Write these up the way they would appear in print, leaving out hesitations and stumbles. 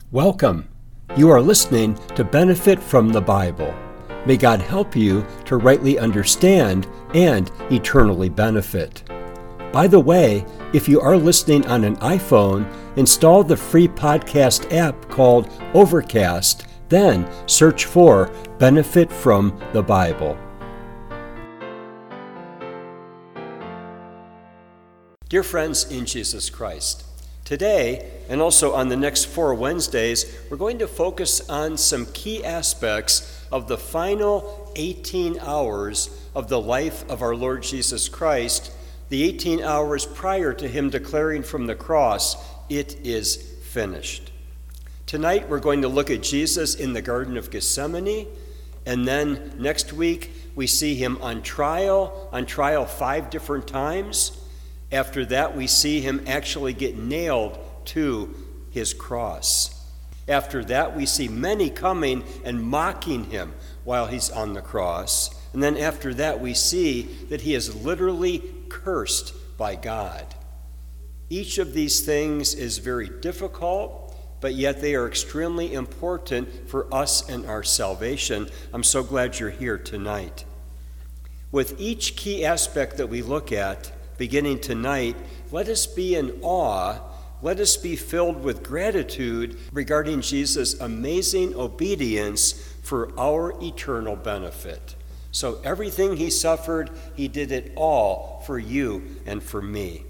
Welcome. You are listening to Benefit from the Bible. May God help you to rightly understand and eternally benefit. By the way, if you are listening on an iPhone, install the free podcast app called Overcast, then search for Benefit from the Bible. Dear friends in Jesus Christ, today, and also on the next 4 Wednesdays, we're going to focus on some key aspects of the final 18 hours of the life of our Lord Jesus Christ, the 18 hours prior to him declaring from the cross, "It is finished." Tonight, we're going to look at Jesus in the Garden of Gethsemane, and then next week, we see him on trial 5 different times. After that, we see him actually get nailed to his cross. After that, we see many coming and mocking him while he's on the cross. And then after that, we see that he is literally cursed by God. Each of these things is very difficult, but yet they are extremely important for us and our salvation. I'm so glad you're here tonight. With each key aspect that we look at, beginning tonight, let us be in awe, let us be filled with gratitude regarding Jesus' amazing obedience for our eternal benefit. So everything he suffered, he did it all for you and for me.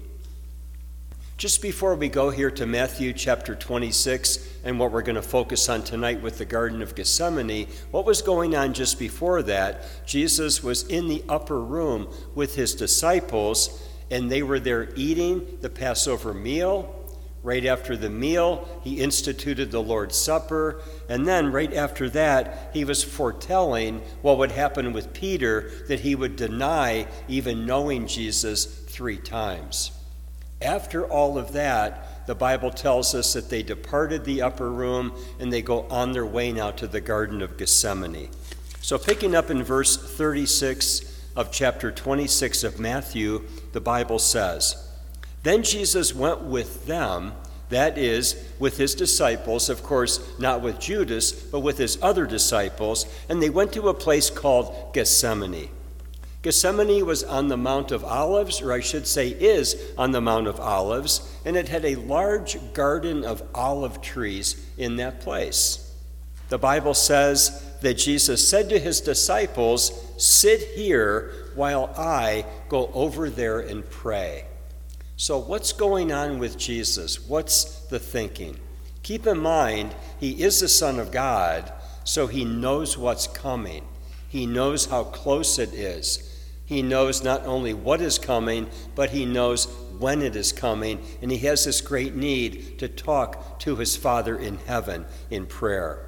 Just before we go here to Matthew chapter 26 and what we're going to focus on tonight with the Garden of Gethsemane, what was going on just before that? Jesus was in the upper room with his disciples, and they were there eating the Passover meal. Right after the meal, he instituted the Lord's Supper. And then right after that, he was foretelling what would happen with Peter, that he would deny even knowing Jesus 3 times. After all of that, the Bible tells us that they departed the upper room and they go on their way now to the Garden of Gethsemane. So picking up in verse 36 of chapter 26 of Matthew, the Bible says, "Then Jesus went with them," that is, with his disciples, of course, not with Judas, but with his other disciples, and they went to a place called Gethsemane. Gethsemane was on the Mount of Olives, or I should say is on the Mount of Olives, and it had a large garden of olive trees in that place. The Bible says that Jesus said to his disciples, "Sit here while I go over there and pray." So what's going on with Jesus? What's the thinking? Keep in mind, he is the Son of God, so he knows what's coming. He knows how close it is. He knows not only what is coming, but he knows when it is coming, and he has this great need to talk to his Father in heaven in prayer.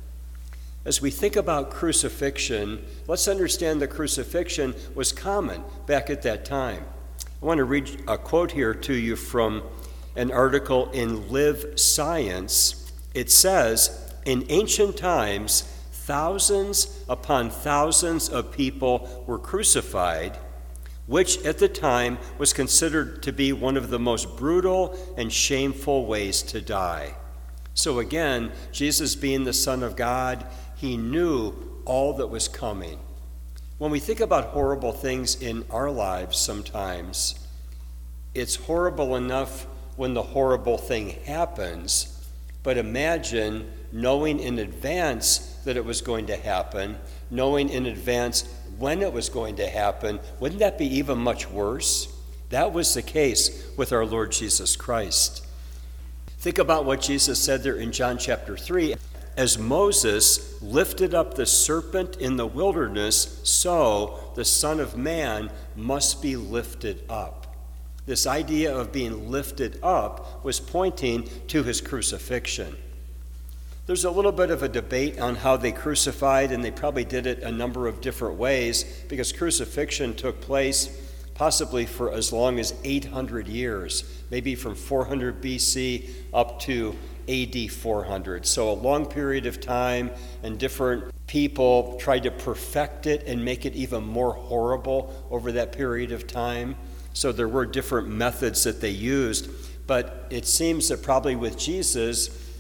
As we think about crucifixion, let's understand the crucifixion was common back at that time. I want to read a quote here to you from an article in Live Science. It says, "In ancient times, thousands upon thousands of people were crucified, which at the time was considered to be one of the most brutal and shameful ways to die." So again, Jesus being the Son of God, he knew all that was coming. When we think about horrible things in our lives sometimes, it's horrible enough when the horrible thing happens, but imagine knowing in advance that it was going to happen, knowing in advance when it was going to happen. Wouldn't that be even much worse? That was the case with our Lord Jesus Christ. Think about what Jesus said there in John chapter 3. "As Moses lifted up the serpent in the wilderness, so the Son of Man must be lifted up." This idea of being lifted up was pointing to his crucifixion. There's a little bit of a debate on how they crucified, and they probably did it a number of different ways, because crucifixion took place possibly for as long as 800 years, maybe from 400 BC up to AD 400. So a long period of time, and different people tried to perfect it and make it even more horrible over that period of time. So there were different methods that they used, but it seems that probably with Jesus,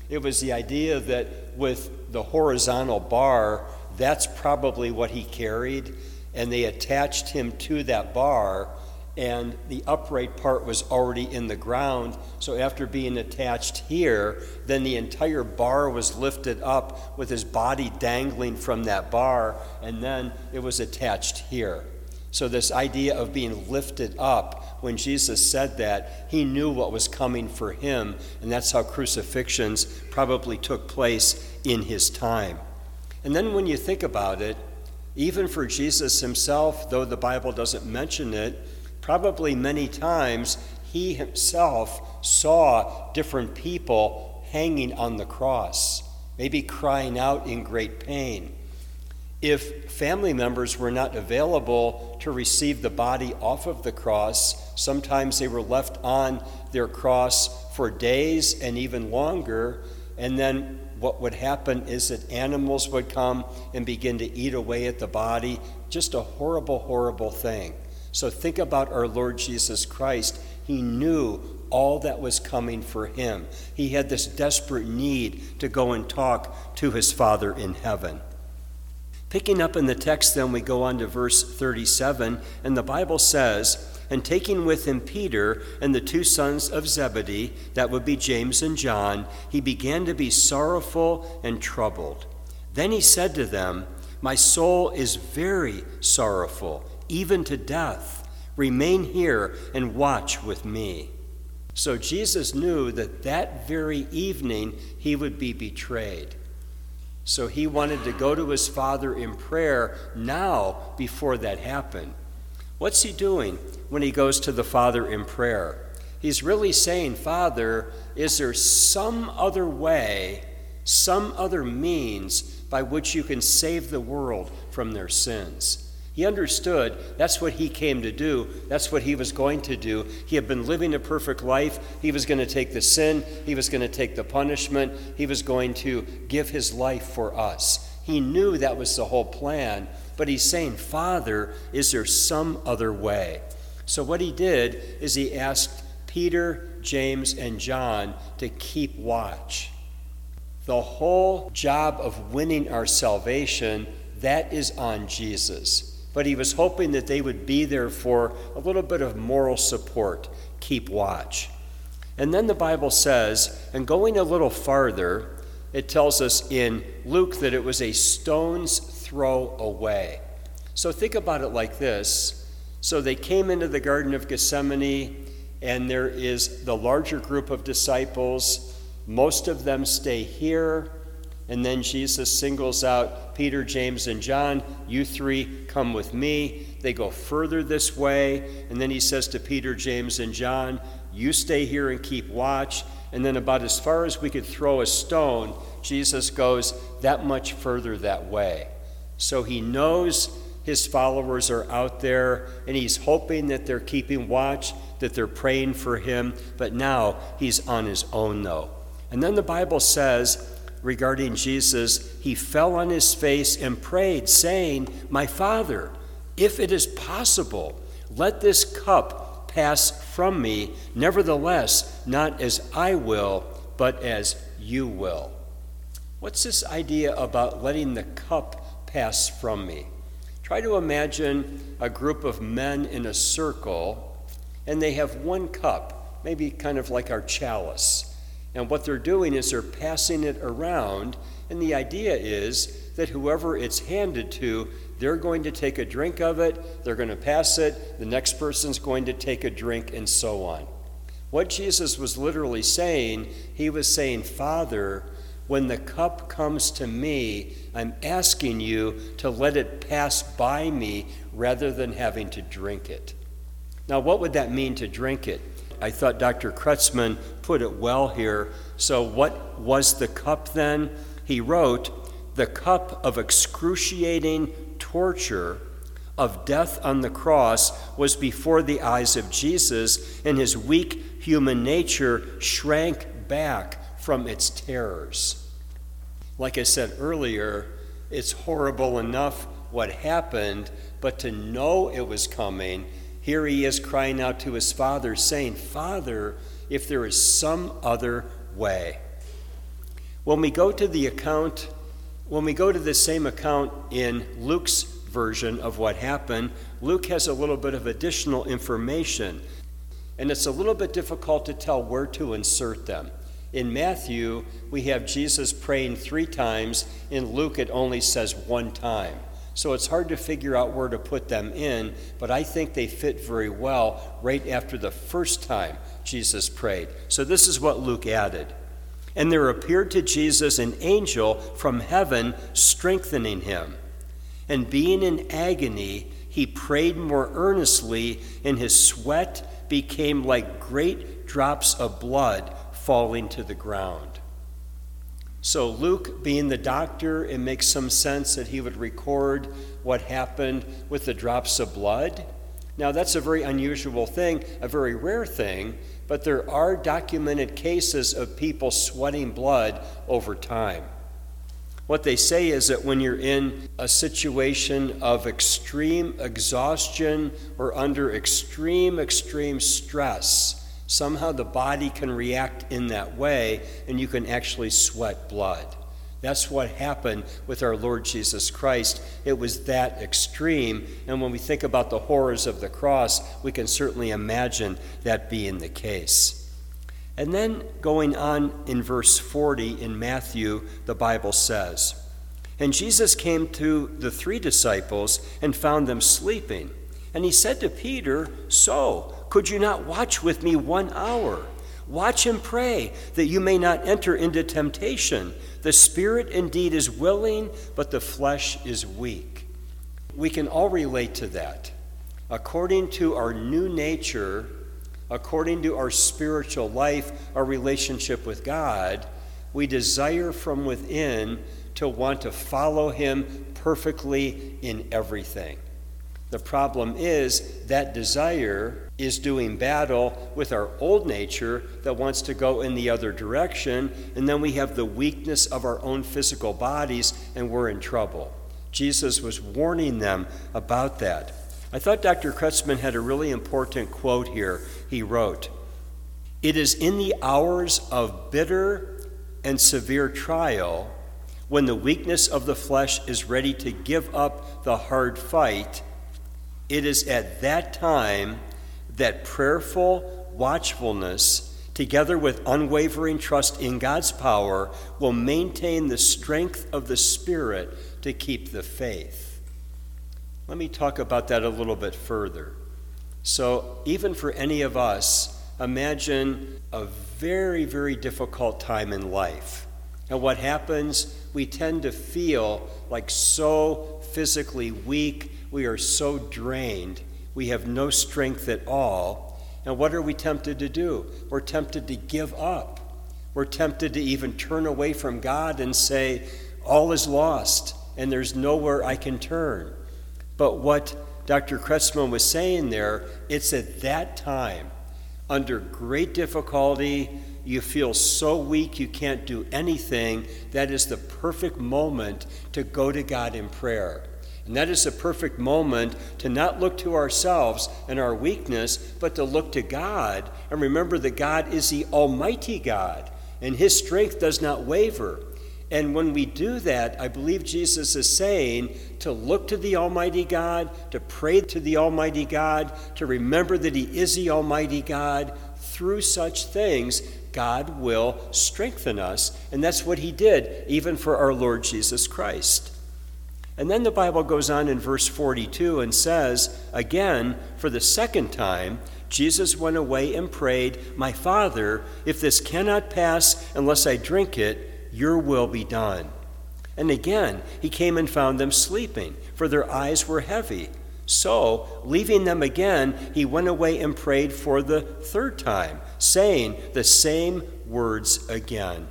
It was the idea that with the horizontal bar, that's probably what he carried, and they attached him to that bar, and the upright part was already in the ground. So after being attached here, then the entire bar was lifted up with his body dangling from that bar, and then it was attached here. So this idea of being lifted up, when Jesus said that, he knew what was coming for him, and that's how crucifixions probably took place in his time. And then when you think about it, even for Jesus himself, though the Bible doesn't mention it, probably many times he himself saw different people hanging on the cross, maybe crying out in great pain. If family members were not available to receive the body off of the cross, sometimes they were left on their cross for days and even longer, and then what would happen is that animals would come and begin to eat away at the body. Just a horrible, horrible thing. So think about our Lord Jesus Christ. He knew all that was coming for him. He had this desperate need to go and talk to his Father in heaven. Picking up in the text, then, we go on to verse 37, and the Bible says, "And taking with him Peter and the two sons of Zebedee," that would be James and John, "he began to be sorrowful and troubled. Then he said to them, 'My soul is very sorrowful, even to death. Remain here and watch with me.'" So Jesus knew that that very evening he would be betrayed. So he wanted to go to his Father in prayer now before that happened. What's he doing when he goes to the Father in prayer? He's really saying, "Father, is there some other way, some other means by which you can save the world from their sins?" He understood that's what he came to do. That's what he was going to do. He had been living a perfect life. He was going to take the sin. He was going to take the punishment. He was going to give his life for us. He knew that was the whole plan. But he's saying, "Father, is there some other way?" So what he did is he asked Peter, James, and John to keep watch. The whole job of winning our salvation, that is on Jesus. But he was hoping that they would be there for a little bit of moral support. Keep watch. And then the Bible says, and going a little farther, it tells us in Luke that it was a stone's throw away. So think about it like this. So they came into the Garden of Gethsemane, and there is the larger group of disciples. Most of them stay here. And then Jesus singles out Peter, James, and John. "You three come with me." They go further this way. And then he says to Peter, James, and John, "You stay here and keep watch." And then about as far as we could throw a stone, Jesus goes that much further that way. So he knows his followers are out there, and he's hoping that they're keeping watch, that they're praying for him. But now he's on his own, though. And then the Bible says, regarding Jesus, he fell on his face and prayed, saying, "My Father, if it is possible, let this cup pass from me. Nevertheless, not as I will, but as you will." What's this idea about letting the cup pass from me? Try to imagine a group of men in a circle, and they have one cup, maybe kind of like our chalice. And what they're doing is they're passing it around, and the idea is that whoever it's handed to, they're going to take a drink of it, they're going to pass it, the next person's going to take a drink, and so on. What Jesus was literally saying, he was saying, "Father, when the cup comes to me, I'm asking you to let it pass by me rather than having to drink it." Now, what would that mean to drink it? I thought Dr. Krutzman put it well here. So what was the cup then? He wrote, "The cup of excruciating torture, of death on the cross, was before the eyes of Jesus, and his weak human nature shrank back from its terrors." Like I said earlier, it's horrible enough what happened, but to know it was coming, here he is crying out to his Father, saying, "Father, if there is some other way." When we go to the same account in Luke's version of what happened, Luke has a little bit of additional information, and it's a little bit difficult to tell where to insert them. In Matthew, we have Jesus praying 3 times. In Luke, it only says 1 time. So it's hard to figure out where to put them in, but I think they fit very well right after the first time Jesus prayed. So this is what Luke added. And there appeared to Jesus an angel from heaven, strengthening him. And being in agony, he prayed more earnestly, and his sweat became like great drops of blood falling to the ground. So Luke, being the doctor, it makes some sense that he would record what happened with the drops of blood. Now that's a very unusual thing, a very rare thing, but there are documented cases of people sweating blood over time. What they say is that when you're in a situation of extreme exhaustion or under extreme stress, somehow the body can react in that way, and you can actually sweat blood. That's what happened with our Lord Jesus Christ. It was that extreme, and when we think about the horrors of the cross, we can certainly imagine that being the case. And then going on in verse 40 in Matthew, the Bible says, "And Jesus came to the 3 disciples and found them sleeping. And he said to Peter, 'So, could you not watch with me 1 hour? Watch and pray, that you may not enter into temptation. The spirit indeed is willing, but the flesh is weak.'" We can all relate to that. According to our new nature, according to our spiritual life, our relationship with God, we desire from within to want to follow him perfectly in everything. The problem is that desire is doing battle with our old nature that wants to go in the other direction, and then we have the weakness of our own physical bodies, and we're in trouble. Jesus was warning them about that. I thought Dr. Kretzmann had a really important quote here. He wrote, "It is in the hours of bitter and severe trial, when the weakness of the flesh is ready to give up the hard fight, it is at that time that prayerful watchfulness, together with unwavering trust in God's power, will maintain the strength of the Spirit to keep the faith." Let me talk about that a little bit further. So, even for any of us, imagine a very, very difficult time in life. And what happens? We tend to feel like so physically weak. We are so drained. We have no strength at all. And what are we tempted to do? We're tempted to give up. We're tempted to even turn away from God and say, all is lost, and there's nowhere I can turn. But what Dr. Kretzmann was saying there, it's at that time, under great difficulty, you feel so weak you can't do anything, that is the perfect moment to go to God in prayer. And that is the perfect moment to not look to ourselves and our weakness, but to look to God and remember that God is the Almighty God, and his strength does not waver. And when we do that, I believe Jesus is saying to look to the Almighty God, to pray to the Almighty God, to remember that he is the Almighty God. Through such things, God will strengthen us. And that's what he did, even for our Lord Jesus Christ. And then the Bible goes on in verse 42 and says, again, for the second time, Jesus went away and prayed, "My Father, if this cannot pass unless I drink it, your will be done." And again, he came and found them sleeping, for their eyes were heavy. So, leaving them again, he went away and prayed for the 3rd time, saying the same words again.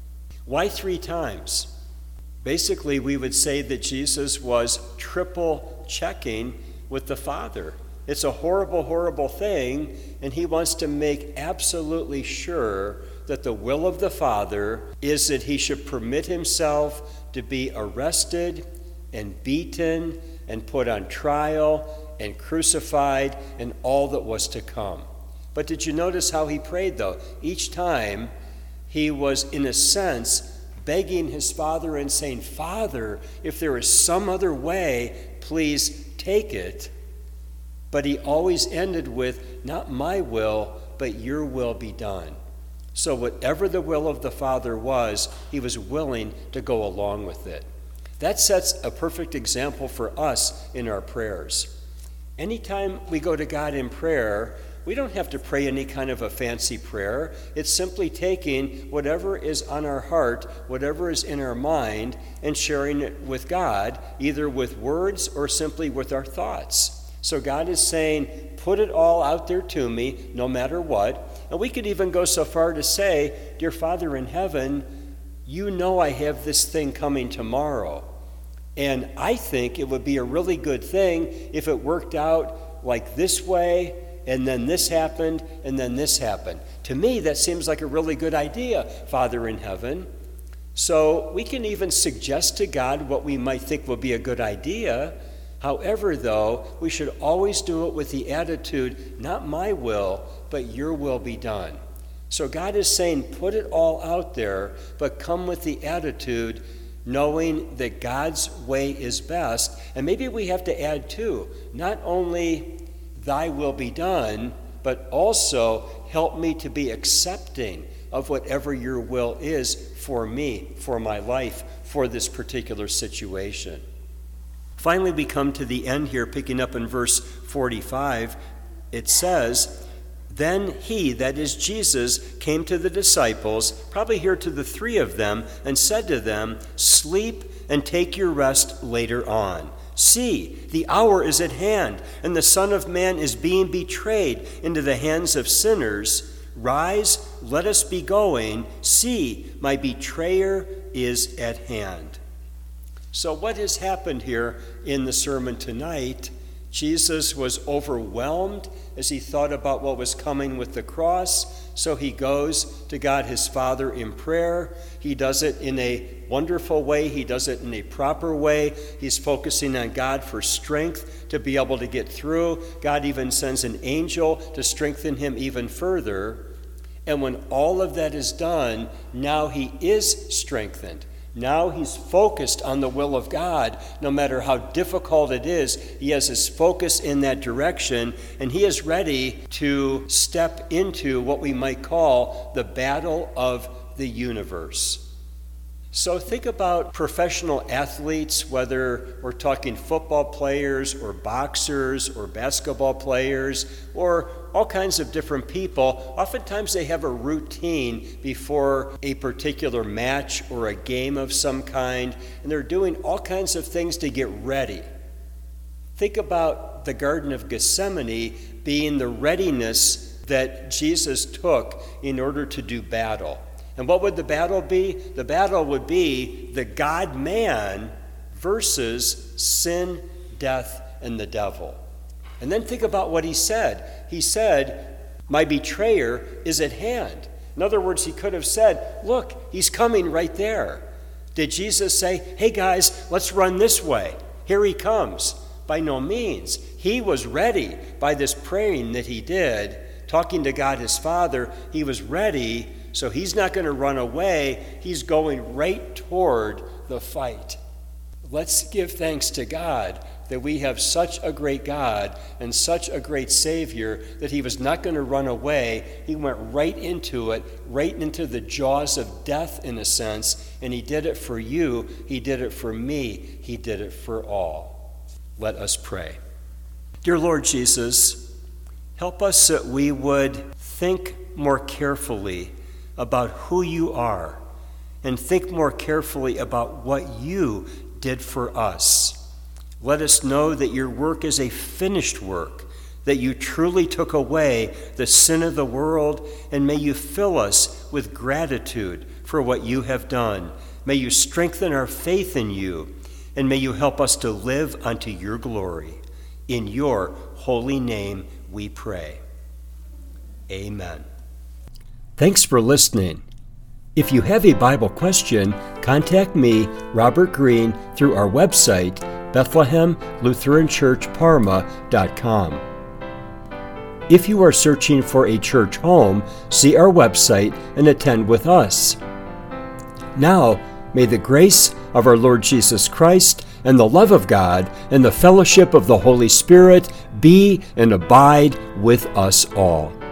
Why 3 times? Basically, we would say that Jesus was triple checking with the Father. It's a horrible, horrible thing, and he wants to make absolutely sure that the will of the Father is that he should permit himself to be arrested and beaten and put on trial and crucified and all that was to come. But did you notice how he prayed, though? Each time he was, in a sense, begging his Father and saying, Father, if there is some other way, please take it. But he always ended with, not my will, but your will be done. So whatever the will of the Father was, he was willing to go along with it. That sets a perfect example for us in our prayers. Anytime we go to God in prayer, we don't have to pray any kind of a fancy prayer. It's simply taking whatever is on our heart, whatever is in our mind, and sharing it with God, either with words or simply with our thoughts. So God is saying, put it all out there to me, no matter what. And we could even go so far to say, Dear Father in heaven, you know I have this thing coming tomorrow. And I think it would be a really good thing if it worked out like this way, and then this happened, and then this happened. To me, that seems like a really good idea, Father in heaven. So we can even suggest to God what we might think would be a good idea. However, though, we should always do it with the attitude, not my will, but your will be done. So God is saying, put it all out there, but come with the attitude, knowing that God's way is best. And maybe we have to add too, not only thy will be done, but also help me to be accepting of whatever your will is for me, for my life, for this particular situation. Finally, we come to the end here, picking up in verse 45. It says, Then he, that is Jesus, came to the disciples, probably here to the three of them, and said to them, Sleep and take your rest later on. See, the hour is at hand, and the Son of Man is being betrayed into the hands of sinners. Rise, let us be going. See, my betrayer is at hand. So what has happened here in the sermon tonight? Jesus was overwhelmed as he thought about what was coming with the cross, so he goes to God his Father in prayer. He does it in a wonderful way. He does it in a proper way. He's focusing on God for strength to be able to get through. God even sends an angel to strengthen him even further. And when all of that is done, now he is strengthened. Now he's focused on the will of God. No matter how difficult it is, he has his focus in that direction, and he is ready to step into what we might call the battle of the universe. So think about professional athletes, whether we're talking football players or boxers or basketball players or all kinds of different people. Oftentimes they have a routine before a particular match or a game of some kind, and they're doing all kinds of things to get ready. Think about the Garden of Gethsemane being the readiness that Jesus took in order to do battle. And what would the battle be? The battle would be the God-man versus sin, death, and the devil. And then think about what he said. He said, my betrayer is at hand. In other words, he could have said, look, he's coming right there. Did Jesus say, hey guys, let's run this way. Here he comes. By no means. He was ready by this praying that he did, talking to God his Father. He was ready. So he's not going to run away. He's going right toward the fight. Let's give thanks to God that we have such a great God and such a great Savior that he was not going to run away. He went right into it, right into the jaws of death in a sense, and he did it for you. He did it for me. He did it for all. Let us pray. Dear Lord Jesus, help us that we would think more carefully about who you are, and think more carefully about what you did for us. Let us know that your work is a finished work, that you truly took away the sin of the world, and may you fill us with gratitude for what you have done. May you strengthen our faith in you, and may you help us to live unto your glory. In your holy name we pray. Amen. Thanks for listening. If you have a Bible question, contact me, Robert Green, through our website, BethlehemLutheranChurchParma.com. If you are searching for a church home, see our website and attend with us. Now, May the grace of our Lord Jesus Christ and the love of God and the fellowship of the Holy Spirit be and abide with us all.